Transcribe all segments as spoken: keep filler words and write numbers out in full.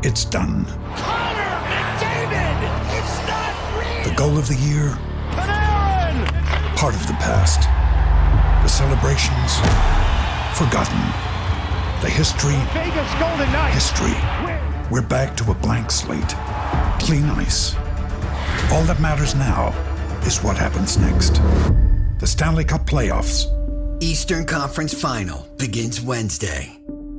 It's done. Connor McDavid! It's not real! The goal of the year? Panarin! Part of the past. The celebrations? Forgotten. The history? Vegas Golden Knights! History. We're back to a blank slate. Clean ice. All that matters now is what happens next. The Stanley Cup Playoffs. Eastern Conference Final begins Wednesday.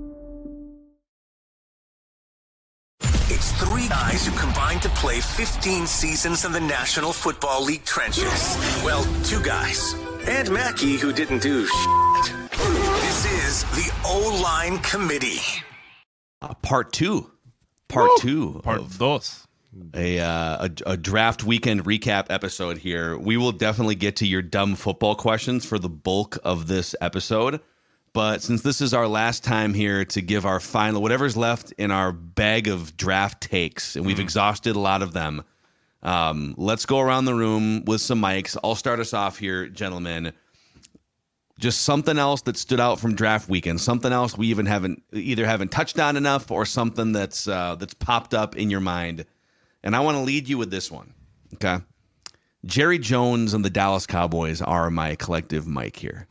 It's three guys who combined to play fifteen seasons in the National Football League trenches. Well, two guys. And Mackey, who didn't do shit. This is the O-Line Committee. Uh, part two. Part Woo! two. Part of dos. A, uh, a a draft weekend recap episode here. We will definitely get to your dumb football questions for the bulk of this episode. But since this is our last time here to give our final, whatever's left in our bag of draft takes, and we've mm. exhausted a lot of them, um, let's go around the room with some mics. I'll start us off here, gentlemen. Just something else that stood out from draft weekend, something else we even haven't either haven't touched on enough, or something that's uh, that's popped up in your mind. And I want to lead you with this one. Okay, Jerry Jones and the Dallas Cowboys are my collective mic here.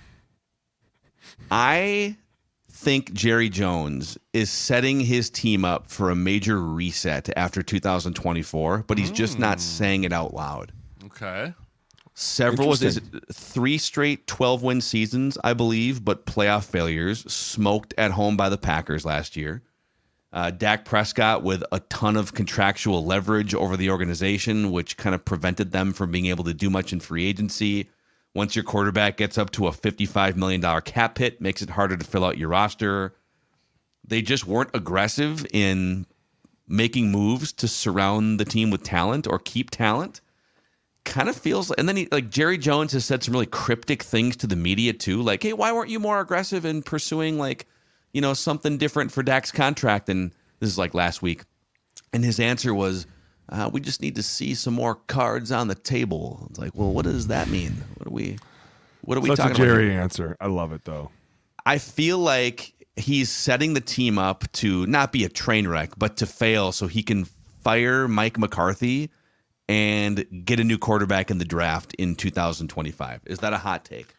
I think Jerry Jones is setting his team up for a major reset after two thousand twenty-four, but he's mm. just not saying it out loud. Okay. Several, was it three straight twelve-win seasons, I believe, but playoff failures, smoked at home by the Packers last year. Uh, Dak Prescott with a ton of contractual leverage over the organization, which kind of prevented them from being able to do much in free agency. Once your quarterback gets up to a fifty-five million dollars cap hit, makes it harder to fill out your roster. They just weren't aggressive in making moves to surround the team with talent or keep talent. Kind of feels, and then he, like Jerry Jones has said some really cryptic things to the media too, like, "Hey, why weren't you more aggressive in pursuing like, you know, something different for Dak's contract?" And this is like last week, and his answer was, Uh, we just need to see some more cards on the table. It's like, well, what does that mean? What are we, what are we Such talking a Jerry about? answer. I love it though. I feel like he's setting the team up to not be a train wreck, but to fail so he can fire Mike McCarthy and get a new quarterback in the draft in two thousand twenty-five. Is that a hot take?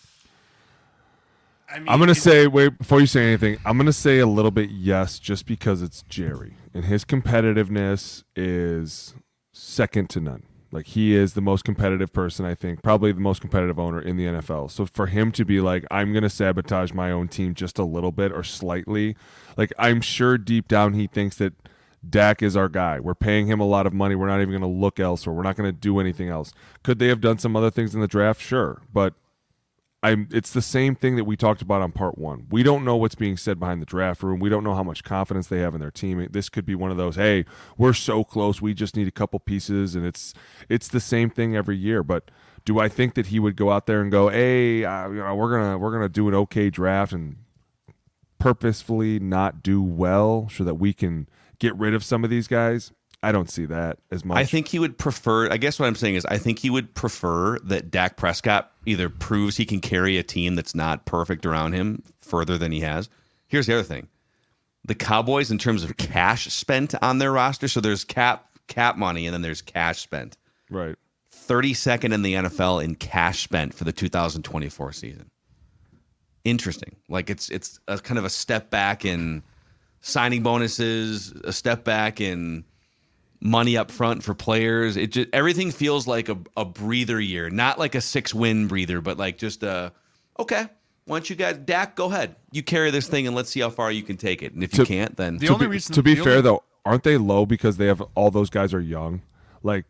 I mean, I'm going to say, wait, before you say anything, I'm going to say a little bit yes, just because it's Jerry. And his competitiveness is second to none. Like, he is the most competitive person, I think, probably the most competitive owner in the N F L. So for him to be like, I'm going to sabotage my own team just a little bit or slightly, like, I'm sure deep down he thinks that Dak is our guy. We're paying him a lot of money. We're not even going to look elsewhere. We're not going to do anything else. Could they have done some other things in the draft? Sure. But I'm, it's the same thing that we talked about on part one. We don't know what's being said behind the draft room. We don't know how much confidence they have in their team. This could be one of those, hey, we're so close. We just need a couple pieces, and it's it's the same thing every year. But do I think that he would go out there and go, hey, uh, you know, we're gonna we're gonna do an okay draft and purposefully not do well so that we can get rid of some of these guys? I don't see that as much. I think he would prefer, I guess what I'm saying is I think he would prefer that Dak Prescott either proves he can carry a team that's not perfect around him further than he has. Here's the other thing. The Cowboys, in terms of cash spent on their roster, so there's cap cap money and then there's cash spent. Right. thirty-second in the N F L in cash spent for the two thousand twenty-four season. Interesting. Like it's it's a kind of a step back in signing bonuses, a step back in money up front for players. It just, everything feels like a, a breather year, not like a six win breather, but like just a, okay, why don't you guys, Dak, go ahead. You carry this thing and let's see how far you can take it. And if to, you can't, then the to only be, reason to be the fair only, though, aren't they low because they have all those guys are young? Like,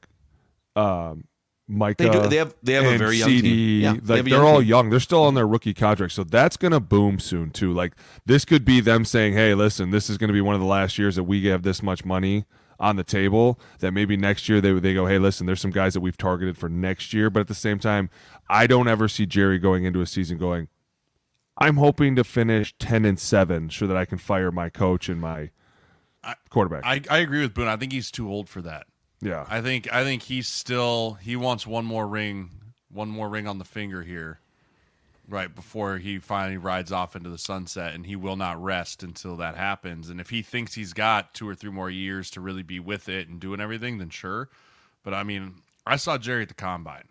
um, Micah, they do. They have they have a very young C D, team. Yeah, like they have a they're young all team. young. They're still on their rookie contract, so that's gonna boom soon too. Like this could be them saying, "Hey, listen, this is gonna be one of the last years that we have this much money on the table. That maybe next year they they go, hey, listen, there's some guys that we've targeted for next year." But at the same time, I don't ever see Jerry going into a season going, "I'm hoping to finish ten and seven so that I can fire my coach and my I, quarterback." I, I agree with Boone. I think he's too old for that. Yeah, I think I think he's still he wants one more ring, one more ring on the finger here. right before he finally rides off into the sunset, and he will not rest until that happens. And if he thinks he's got two or three more years to really be with it and doing everything, then sure. But I mean, I saw Jerry at the combine.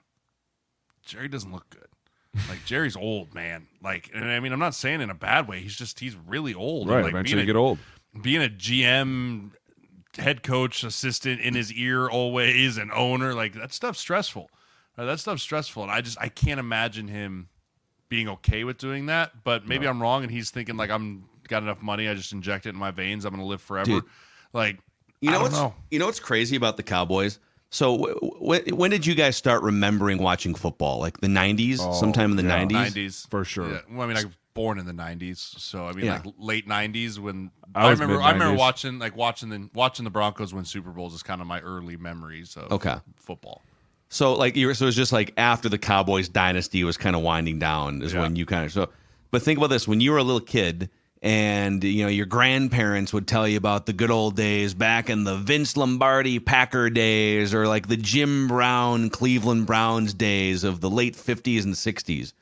Jerry doesn't look good. Like, Jerry's old, man. Like, and I mean, I'm not saying in a bad way. He's just, he's really old. Right, And like eventually being you a, get old. Being a G M, head coach, assistant in his ear always, and owner, like, that stuff's stressful. Uh, that stuff's stressful. And I just, I can't imagine him being okay with doing that. But maybe no. I'm wrong, and he's thinking, like, I'm got enough money, I just inject it in my veins, I'm going to live forever. Dude, like, you know I don't what's, know. You know what's crazy about the Cowboys? So w- w- when did you guys start remembering watching football? Like the nineties, oh, sometime in the yeah. nineties? nineties For sure. Yeah. Well, I mean, I was born in the nineties, so I mean, Yeah. like late nineties when I I, was remember. I remember mid-nineties. watching, like watching the watching the Broncos win Super Bowls is kind of my early memories of Okay. football. So like you were, so it was just like after the Cowboys dynasty was kind of winding down is Yeah. when you kind of so. But think about this: when you were a little kid, and you know your grandparents would tell you about the good old days back in the Vince Lombardi Packer days, or like the Jim Brown Cleveland Browns days of the late fifties and sixties.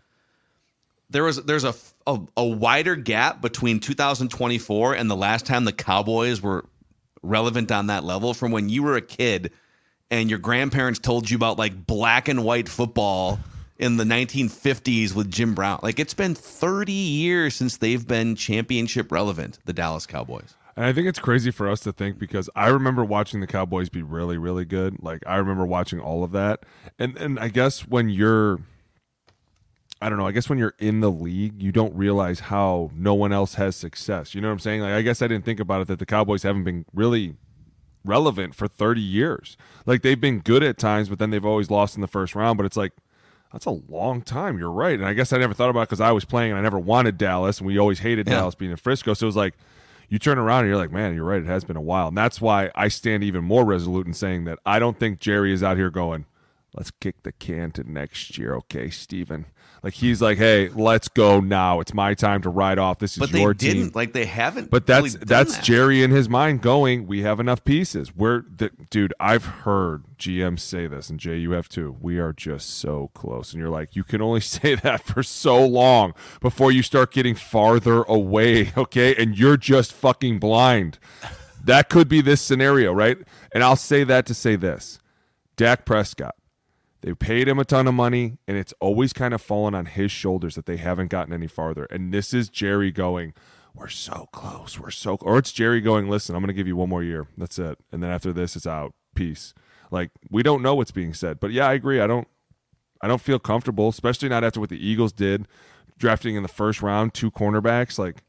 There was there's a, a a wider gap between two thousand twenty-four and the last time the Cowboys were relevant on that level from when you were a kid and your grandparents told you about like black and white football in the nineteen fifties with Jim Brown. Like, it's been thirty years since they've been championship relevant, the Dallas Cowboys. And I think it's crazy for us to think, because I remember watching the Cowboys be really, really good. Like, I remember watching all of that. And and I guess when you're, I don't know, I guess when you're in the league, you don't realize how no one else has success. You know what I'm saying? Like, I guess I didn't think about it that the Cowboys haven't been really relevant for thirty years. Like, they've been good at times, but then they've always lost in the first round. But it's like, that's a long time. You're right. And I guess I never thought about it because I was playing and I never wanted Dallas, and we always hated Yeah. Dallas being in Frisco. So it was like, you turn around and you're like, man, you're right. It has been a while. And that's why I stand even more resolute in saying that I don't think Jerry is out here going, let's kick the can to next year. Okay, Steven. Like, he's like, hey, let's go now. It's my time to ride off. This is But they your didn't. team. Like, they haven't. But that's really done that's that. Jerry in his mind going, we have enough pieces. We're the, dude, I've heard G Ms say this, and Jay, you have too. We are just so close. And you're like, you can only say that for so long before you start getting farther away, okay? And you're just fucking blind. That could be this scenario, right? And I'll say that to say this. Dak Prescott. They paid him a ton of money, and it's always kind of fallen on his shoulders that they haven't gotten any farther. And this is Jerry going, we're so close, we're so close. Or it's Jerry going, listen, I'm going to give you one more year. That's it. And then after this, it's out. Peace. Like, we don't know what's being said. But, yeah, I agree. I don't I don't feel comfortable, especially not after what the Eagles did, drafting in the first round, two cornerbacks. Like,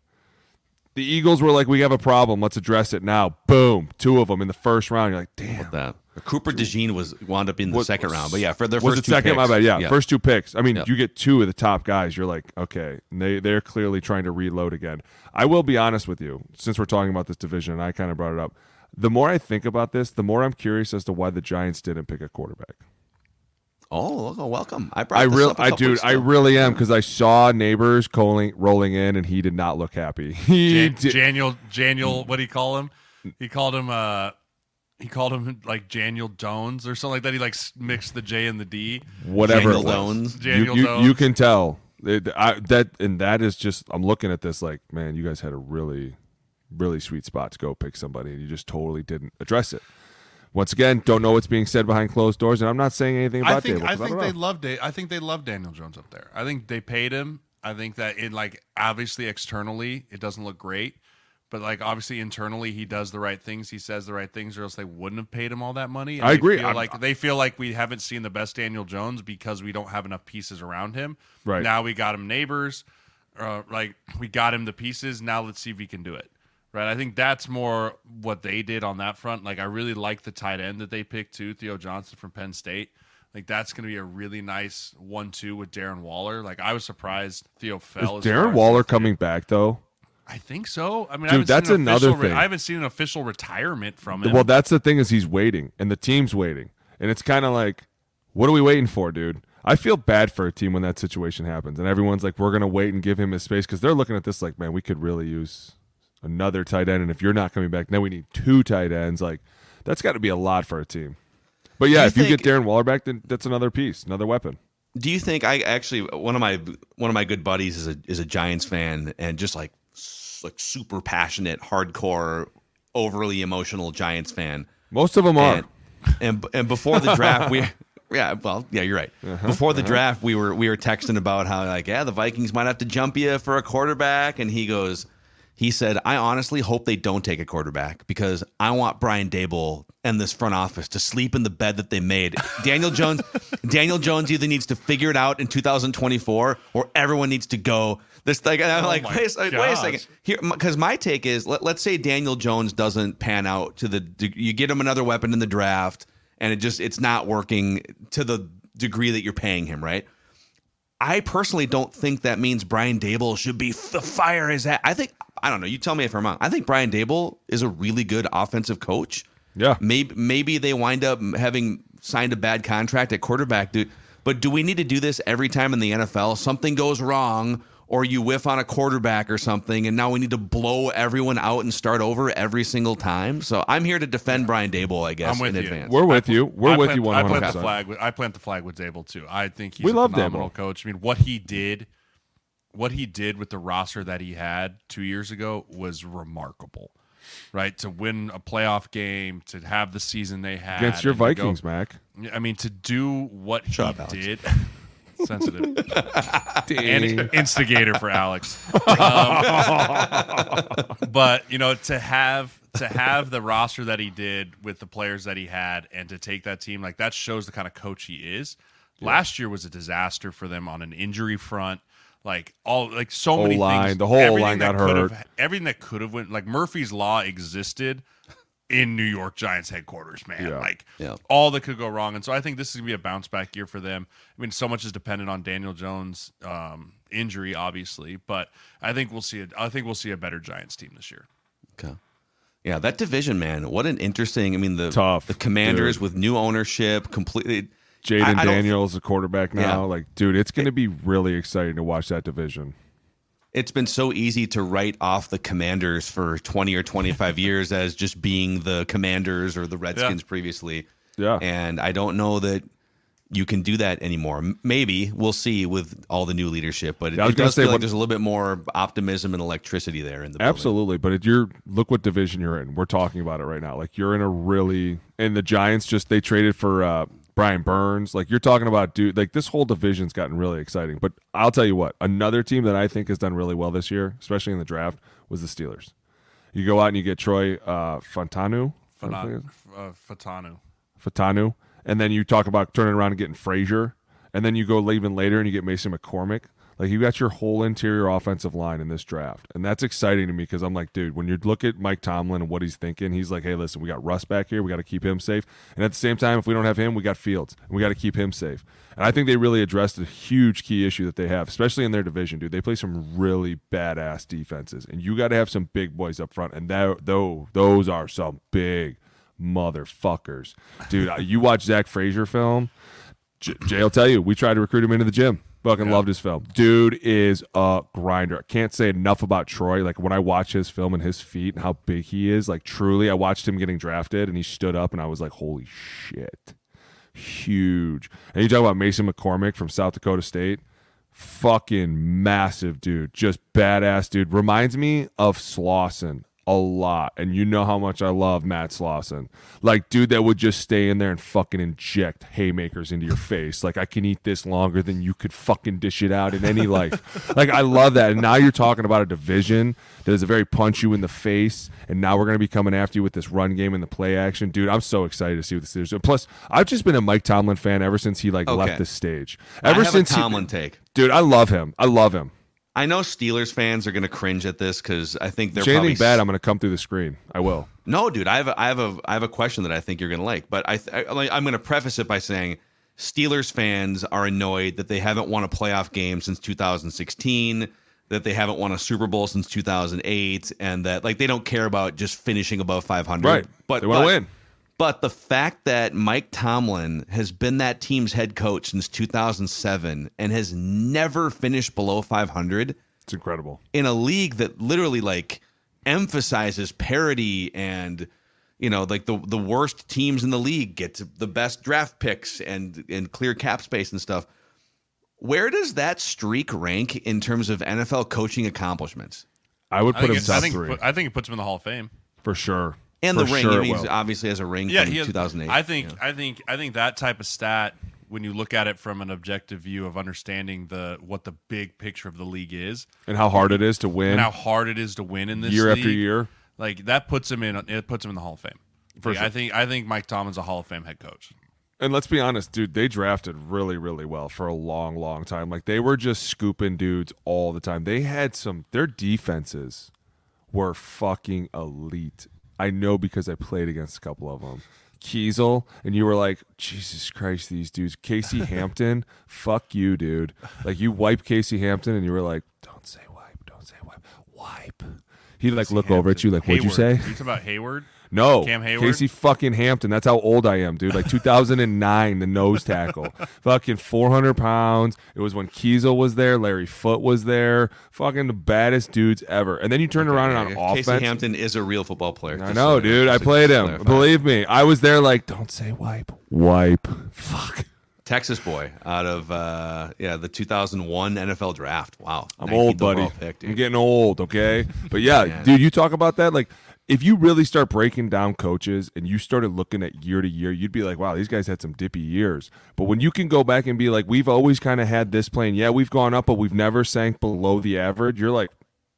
the Eagles were like, we have a problem. Let's address it now. Boom. Two of them in the first round. You're like, damn. That. Cooper DeJean was wound up in the What- second round, but yeah, for their was first it two second? picks, My bad. Yeah, yeah. first two picks. I mean, Yep. you get two of the top guys. You're like, okay, and they they're clearly trying to reload again. I will be honest with you, since we're talking about this division, and I kind of brought it up. The more I think about this, the more I'm curious as to why the Giants didn't pick a quarterback. Oh, oh, welcome! I brought. I this really, up a I couple dude, weeks I ago. really am, because I saw Neighbors rolling rolling in, and he did not look happy. He Jan- did, Daniel, Daniel, what do you call him? He called him, uh, he called him like Daniel Jones or something like that. He like s- mixed the J and the D. whatever Daniel it was. Jones. Daniel you, you, Jones. you can tell it, I, that, and that is just. I'm looking at this like, man, you guys had a really, really sweet spot to go pick somebody, and you just totally didn't address it. Once again, don't know what's being said behind closed doors, and I'm not saying anything about I think Dable, I 'cause I think don't they know. loved it. I think they loved Daniel Jones up there. I think they paid him. I think that in like obviously externally it doesn't look great, but like obviously internally he does the right things. He says the right things, or else they wouldn't have paid him all that money. And I they agree. Feel I'm- like they feel like we haven't seen the best Daniel Jones because we don't have enough pieces around him. Right. Now we got him Neighbors, uh, like we got him the pieces. Now let's see if he can do it. Right, I think that's more what they did on that front. Like, I really like the tight end that they picked too, Theo Johnson from Penn State. Like, that's going to be a really nice one two with Darren Waller. Like, I was surprised Theo fell. Is as far Darren as Waller he did. coming back though? I think so. I mean, Dude, I haven't that's seen an another official re- thing. I haven't seen an official retirement from him. Well, that's the thing, is he's waiting, and the team's waiting, and it's kind of like, what are we waiting for, dude? I feel bad for a team when that situation happens, and everyone's like, we're going to wait and give him his space, because they're looking at this like, man, we could really use another tight end, and if you're not coming back, then we need two tight ends. Like, that's got to be a lot for a team. But yeah, Do you if you think- get Darren Waller back, then that's another piece, another weapon. Do you think I actually one of my one of my good buddies is a is a Giants fan and just like like super passionate, hardcore, overly emotional Giants fan. Most of them are. And and, and before the draft, we yeah, well, yeah, you're right. Uh-huh, before the uh-huh. draft, we were we were texting about how like yeah, the Vikings might have to jump you for a quarterback, and he goes, he said, I honestly hope they don't take a quarterback because I want Brian Daboll and this front office to sleep in the bed that they made. Daniel Jones, Daniel Jones either needs to figure it out in two thousand twenty-four or everyone needs to go. This like, and I'm oh like, wait, like wait a second here, because my take is let, let's say Daniel Jones doesn't pan out to the you get him another weapon in the draft and it just it's not working to the degree that you're paying him, right? I personally don't think that means Brian Daboll should be the fire his ass. I think I don't know. You tell me if I'm wrong. I think Brian Daboll is a really good offensive coach. Yeah. Maybe maybe they wind up having signed a bad contract at quarterback. Dude. But do we need to do this every time in the N F L? Something goes wrong or you whiff on a quarterback or something, and now we need to blow everyone out and start over every single time? So I'm here to defend Brian Daboll, I guess, I'm with in you. advance. We're with you. We're I with plant, you one hundred percent. I plant the flag with, I plant the flag with Daboll, too. I think he's we a love phenomenal Daboll. coach. I mean, what he did – what he did with the roster that he had two years ago was remarkable, right? To win a playoff game, to have the season they had against your Vikings, go, Mac. I mean, to do what he Shut up, did, sensitive, Dang. and instigator for Alex. Um, but you know, to have to have the roster that he did with the players that he had, and to take that team like that shows the kind of coach he is. Yeah. Last year was a disaster for them on an injury front. Like all, like so many O-line, things. the whole everything line that got could have- hurt. Everything that could have went, like Murphy's Law existed in New York Giants headquarters, man. Yeah. Like Yeah. all that could go wrong, and so I think this is gonna be a bounce back year for them. I mean, so much is dependent on Daniel Jones' um, injury, obviously, but I think we'll see. A, I think we'll see a better Giants team this year. Okay. Yeah, that division, man. What an interesting. I mean, the Tough, the Commanders dude. with new ownership, completely. Jaden I- I don't- Daniels, the quarterback now. Yeah. Like, dude, it's going to be really exciting to watch that division. It's been so easy to write off the Commanders for twenty or twenty-five years as just being the Commanders or the Redskins Yeah. previously. Yeah. And I don't know that you can do that anymore. M- Maybe we'll see with all the new leadership, but it, Yeah, I was it gonna does say feel like what- there's a little bit more optimism and electricity there in the building. Absolutely, but if you're look what division you're in. We're talking about it right now. Like you're in a really and the Giants just they traded for uh, Brian Burns. Like you're talking about, dude. Like this whole division's gotten really exciting. But I'll tell you what, another team that I think has done really well this year, especially in the draft, was the Steelers. You go out and you get Troy uh, Fontanu, Fana- uh, Fatanu. Fatanu, and then you talk about turning around and getting Frazier, and then you go even later and you get Mason McCormick. Like you got your whole interior offensive line in this draft, and that's exciting to me because I'm like, dude, when you look at Mike Tomlin and what he's thinking, he's like, hey, listen, we got Russ back here, we got to keep him safe, and at the same time, if we don't have him, we got Fields, and we got to keep him safe. And I think they really addressed a huge key issue that they have, especially in their division, dude. They play some really badass defenses, and you got to have some big boys up front, and that, though, those are some big motherfuckers, dude. You watch Zach Frazier film, J- Jay will tell you, we tried to recruit him into the gym. Fucking yeah. loved his film. Dude is a grinder. I can't say enough about Troy. Like when I watch his film and his feet and how big he is, like truly, I watched him getting drafted and he stood up and I was like, holy shit. Huge. And you talk about Mason McCormick from South Dakota State. Fucking massive dude. Just badass dude. Reminds me of Slauson a lot, and you know how much I love Matt Slauson. Like, dude that would just stay in there and fucking inject haymakers into your face. Like, I can eat this longer than you could fucking dish it out in any life. Like, I love that. And now you're talking about a division that is a very punch you in the face, and now we're going to be coming after you with this run game and the play action. Dude, I'm so excited to see what this is. Plus, I've just been a Mike Tomlin fan ever since he, like, okay. left the stage. Ever I have since a Tomlin he, take. Dude, I love him. I love him. I know Steelers fans are going to cringe at this because I think they're if anything probably bad. I'm going to come through the screen. I will. No, dude, I have a, I have a I have a question that I think you're going to like, but I, th- I I'm going to preface it by saying Steelers fans are annoyed that they haven't won a playoff game since two thousand sixteen, that they haven't won a Super Bowl since two thousand eight, and that like they don't care about just finishing above five hundred. Right, but they want to but, win. But the fact that Mike Tomlin has been that team's head coach since two thousand seven and has never finished below five hundred, it's incredible. In a league that literally like emphasizes parity and, you know, like the the worst teams in the league get to the best draft picks and and clear cap space and stuff. Where does that streak rank in terms of N F L coaching accomplishments? I would I put think him it- top I think, three I think it puts him in the Hall of Fame. for sure. And For the ring. sure He it will. obviously has a ring Yeah, from he has, two thousand eight. I think Yeah. I think I think that type of stat, when you look at it from an objective view of understanding the what the big picture of the league is And how hard it is to win and how hard it is to win in this year league, after year. like that puts him in it puts him in the Hall of Fame. For Like, sure. I think I think Mike Tomlin's a Hall of Fame head coach. And let's be honest, dude, they drafted really, really well for a long, long time. Like they were just scooping dudes all the time. They had some their defenses were fucking elite. I know because I played against a couple of them. Kiesel, and you were like, Jesus Christ, these dudes. Casey Hampton, fuck you, dude. Like you wipe Casey Hampton and you were like, don't say wipe, don't say wipe. Wipe. He'd like look over at you like, what'd you Hayward. say? You talking about Hayward? No, Cam Hayward? Casey fucking Hampton. That's how old I am, dude. Like two thousand nine, the nose tackle. Fucking four hundred pounds. It was when Kiesel was there. Larry Foote was there. Fucking the baddest dudes ever. And then you turn around and on offense. Casey Hampton is a real football player. I Just know, so- dude. I just to played him. clarify. Believe me. I was there like, don't say wipe. Wipe. Fuck. Texas boy out of uh, yeah the two thousand one N F L draft. Wow, I'm old, nineteenth buddy. overall pick, dude. I'm getting old, okay? But yeah, Yeah. dude, you talk about that. Like, if you really start breaking down coaches and you started looking at year to year, you'd be like, wow, these guys had some dippy years. But when you can go back and be like, we've always kind of had this plan. Yeah, we've gone up, but we've never sank below the average. You're like,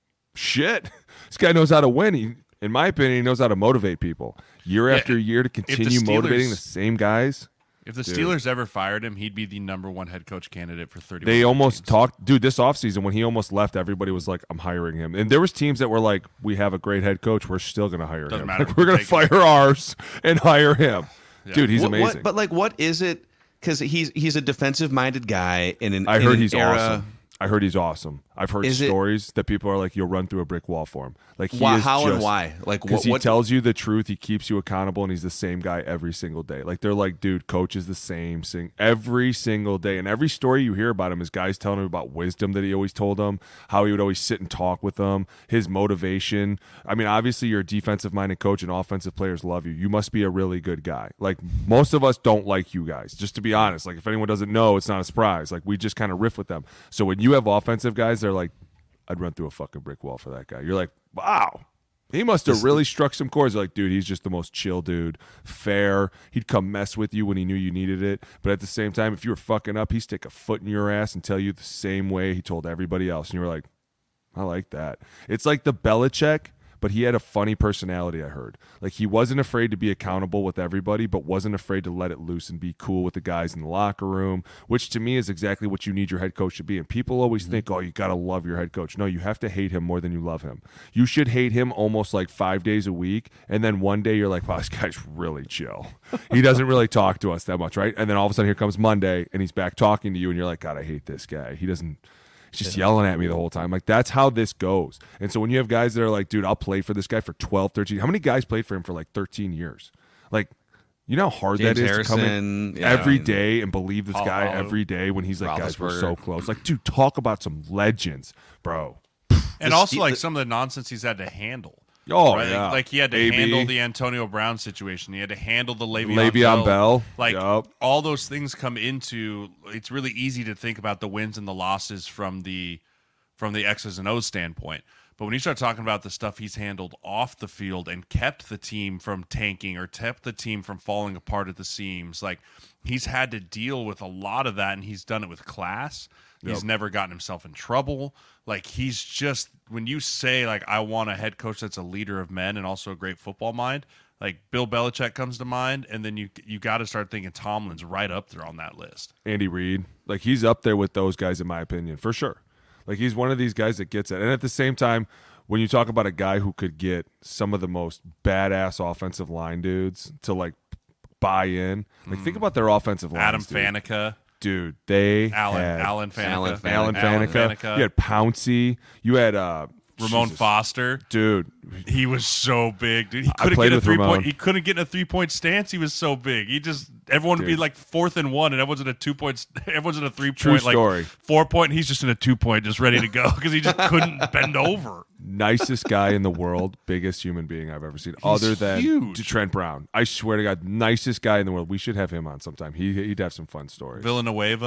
shit, this guy knows how to win. He, in my opinion, he knows how to motivate people year Yeah, after year to the continue Steelers- motivating the same guys. If the Dude. Steelers ever fired him, he'd be the number one head coach candidate for thirty. They almost talked, dude, this offseason when he almost left, everybody was like, I'm hiring him. And there was teams that were like, we have a great head coach. We're still going to hire Doesn't him. matter. Like, we're going to Take fire ours and hire him. Dude, he's What- amazing. what- but like, what is it? Because he's he's a defensive minded guy in an. I in heard an he's era, awesome. I heard he's awesome. I've heard Is it- stories that people are like, you'll run through a brick wall for him. Like he Why, is how just, and why? Like Because what? he what tells you the truth, he keeps you accountable, and he's the same guy every single day. Like they're like, dude, coach is the same thing every single day. And every story you hear about him is guys telling him about wisdom that he always told them, how he would always sit and talk with them, his motivation. I mean, obviously you're a defensive minded coach and offensive players love you. You must be a really good guy. Like most of us don't like you guys, just to be honest. Like if anyone doesn't know, it's not a surprise. Like we just kind of riff with them. So when you have offensive guys, they're like, I'd run through a fucking brick wall for that guy. You're like, wow. He must have really struck some chords. Like, dude, he's just the most chill dude. Fair. He'd come mess with you when he knew you needed it. But at the same time, if you were fucking up, he'd stick a foot in your ass and tell you the same way he told everybody else. And you were like, I like that. It's like the Belichick, but he had a funny personality, I heard. Like, he wasn't afraid to be accountable with everybody, but wasn't afraid to let it loose and be cool with the guys in the locker room, which to me is exactly what you need your head coach to be. And people always think, oh, you got to love your head coach. No, you have to hate him more than you love him. You should hate him almost like five days a week, and then one day you're like, wow, this guy's really chill. He doesn't really talk to us that much, right? And then all of a sudden here comes Monday, and he's back talking to you, and you're like, God, I hate this guy. He doesn't... He's just yelling at me the whole time. Like, that's how this goes. And so when you have guys that are like, dude, I'll play for this guy for twelve, thirteen. How many guys played for him for like thirteen years? Like, you know how hard James that is to come in Harrison, yeah, every and day and believe this guy Hollow. every day when he's like, guys, we're Roethlisberger. so close. Like, dude, talk about some legends, bro. and The also Ste- like the- some of the nonsense he's had to handle. Oh, Right? yeah. Like he had to A B. handle the Antonio Brown situation. He had to handle the Le'Veon, Le'Veon Bell. Like Yup. all those things come into. It's really easy to think about the wins and the losses from the from the X's and O's standpoint. But when you start talking about the stuff he's handled off the field and kept the team from tanking or kept the team from falling apart at the seams, like he's had to deal with a lot of that, and he's done it with class. He's Yep. never gotten himself in trouble. Like he's just, when you say like I want a head coach that's a leader of men and also a great football mind, like Bill Belichick comes to mind, and then you you got to start thinking Tomlin's right up there on that list. Andy Reid. Like, he's up there with those guys, in my opinion, for sure. Like, he's one of these guys that gets it. And at the same time, when you talk about a guy who could get some of the most badass offensive line dudes to, like, buy in, like, think about their offensive lines, Adam dude. Faneca, Dude, they Alan had Alan Faneca, Alan Faneca. Alan Alan Faneca. Faneca. You had Pouncey. You had uh, Ramon Jesus. Foster. Dude, He was so big, dude. He I couldn't played get a with three Ramon. point. He couldn't get in a three point stance. He was so big. He just everyone would be Dude. like fourth and one, and everyone's in a two point. Everyone's in a three True point, like story. four point. And he's just in a two point, just ready to go because he just couldn't bend over. nicest guy in the world, biggest human being I've ever seen, other than huge. Trent Brown. I swear to God, nicest guy in the world. We should have him on sometime. He he'd have some fun stories. Villanueva.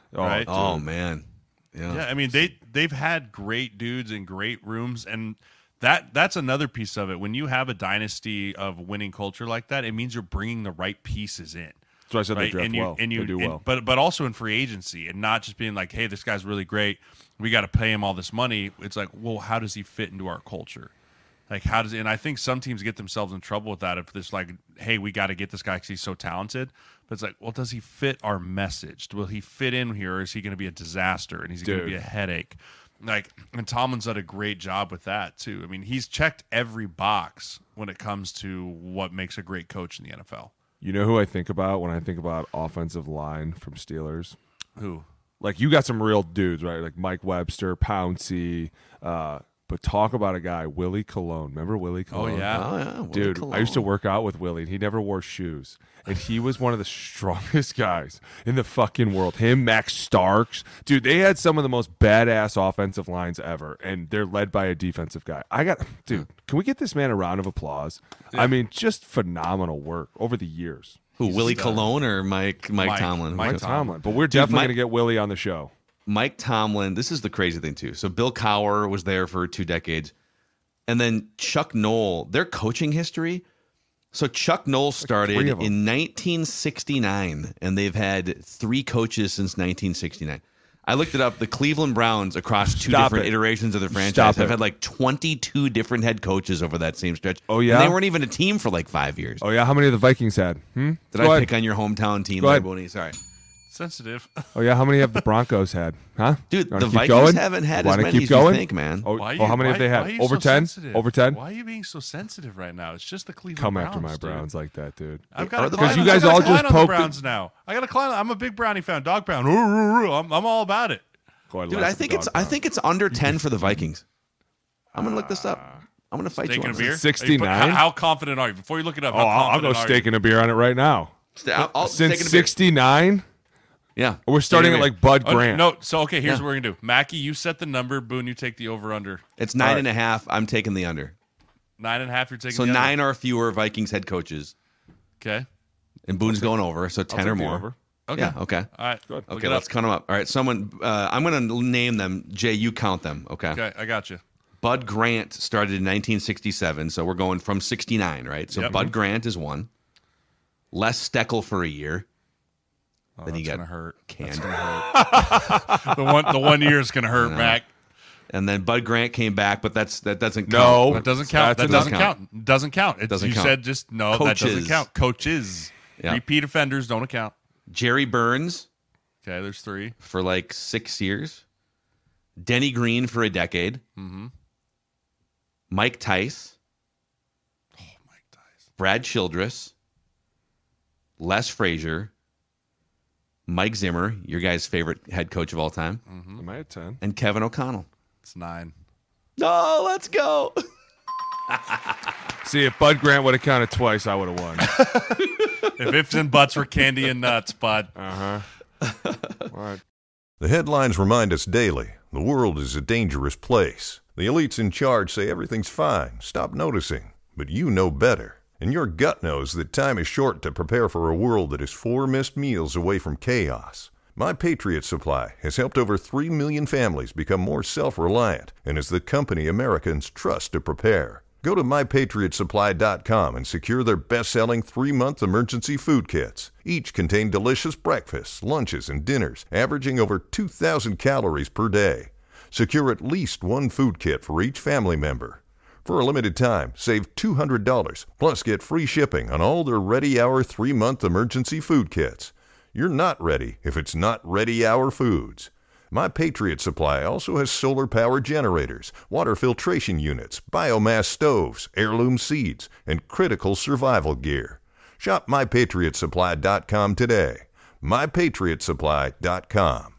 Oh, right? Oh man, yeah. Yeah, I mean they they've had great dudes in great rooms, and that that's another piece of it. When you have a dynasty of winning culture like that, it means you're bringing the right pieces in. That's why I said right? they draft and you, well. And you they do and, well. But but also in free agency, and not just being like, hey, this guy's really great. We got to pay him all this money. It's like, well, how does he fit into our culture? Like, how does? And I think some teams get themselves in trouble with that. If there's like, hey, we got to get this guy because he's so talented. But it's like, well, does he fit our message? Will he fit in here, or is he going to be a disaster and he's going to be a headache? Like, and Tomlin's done a great job with that too. I mean, he's checked every box when it comes to what makes a great coach in the N F L. You know who I think about when I think about offensive line from Steelers? Who? Like, you got some real dudes, right? Like Mike Webster, Pouncey, uh, but talk about a guy, Willie Colon. Remember Willie Colon? Oh, yeah. Oh yeah, Willie Dude, Colon. I used to work out with Willie, and he never wore shoes. And he was one of the strongest guys in the fucking world. Him, Max Starks. Dude, they had some of the most badass offensive lines ever, and they're led by a defensive guy. I got, dude, can we get this man a round of applause? Yeah. I mean, just phenomenal work over the years. Who, Willie uh, Colon or Mike Mike, Mike- Tomlin? Mike Mike Tomlin. Tomlin. But we're Dude, definitely Mike- going to get Willie on the show. Mike Tomlin, this is the crazy thing too. So Bill Cowher was there for two decades. And then Chuck Noll, their coaching history. So Chuck Noll started three of them. in nineteen sixty-nine, and they've had three coaches since nineteen sixty-nine. I looked it up. The Cleveland Browns, across two Stop different it. iterations of the franchise, Stop have it. had like twenty-two different head coaches over that same stretch. Oh, yeah? And they weren't even a team for like five years. Oh, yeah? How many of the Vikings had? Hmm? Did Go I ahead. pick on your hometown team, Go there, ahead. Booney? Sorry. Sensitive. Oh, yeah? How many have the Broncos had? Huh? Dude, You wanna the keep Vikings going? haven't had Wanna as many keep as going? you think, man. Oh, Why are oh, how you- many have why- they why had? are you Over so ten? sensitive? Over ten? Why are you being so sensitive right now? It's just the Cleveland Come Browns. after my dude. Browns like that, dude. I've got Are a the client- Browns- you guys I've got a all client just on the poked- Browns now. I got a client. I'm a big Brownie fan. Dog pound. Ooh, ooh, ooh. I'm, I'm all about it. Oh, Dude, love I the think dog it's I pound. think it's under ten for the Vikings. I'm gonna look this up. I'm gonna fight you Taking on a beer. this. sixty-nine? How, how confident are you? Before you look it up, Oh, how I'll, I'll confident go are steak you? and a beer on it right now. I'll, I'll Since take a beer. sixty-nine? Yeah, We're starting Take at a beer. like Bud Oh, Grant. no, so okay. Here's Yeah. what we're gonna do. Mackie, you set the number. Boone, you take the over under. It's nine All right. and a half. I'm taking the under. Nine and a half. You're taking So the under. nine or fewer Vikings head coaches, Okay. and Boone's going over. So I'll ten take or the more. over. Okay. Yeah. Okay. All right. Good. Look Okay. it Let's up. count them up. All right. Someone. Uh, I'm gonna name them. Jay, you count them. Okay. Okay, I got you. Bud Grant started in nineteen sixty-seven, so we're going from sixty-nine, right? So Yep. Bud Grant is one. Les Steckel for a year. Oh, Then you that's got gonna hurt. Canned. That's gonna hurt. the one, the one year is gonna hurt, Mac. And then Bud Grant came back, but that's that doesn't No. count. That doesn't count. That's That a doesn't doesn't count. Doesn't count. It's, Doesn't you count. said just no. That Coaches. doesn't count. Coaches. Yeah. Repeat offenders don't account. Jerry Burns Okay, there's three. for like six years. Denny Green for a decade. Mm-hmm. Mike Tice. Oh, Mike Dice. Brad Childress. Les Frazier. Mike Zimmer, your guy's favorite head coach of all time. Mm-hmm. Am I at ten? And Kevin O'Connell. It's nine. Oh, let's go. See, if Bud Grant would have counted twice, I would have won. If ifs and buts were candy and nuts, bud. Uh huh. All right. The headlines remind us daily the world is a dangerous place. The elites in charge say everything's fine, stop noticing. But you know better. And your gut knows that time is short to prepare for a world that is four missed meals away from chaos. My Patriot Supply has helped over three million families become more self-reliant and is the company Americans trust to prepare. Go to my patriot supply dot com and secure their best-selling three-month emergency food kits. Each contain delicious breakfasts, lunches, and dinners, averaging over two thousand calories per day. Secure at least one food kit for each family member. For a limited time, save two hundred dollars, plus get free shipping on all their Ready Hour three-month emergency food kits. You're not ready if it's not Ready Hour Foods. My Patriot Supply also has solar power generators, water filtration units, biomass stoves, heirloom seeds, and critical survival gear. Shop my patriot supply dot com today. my patriot supply dot com.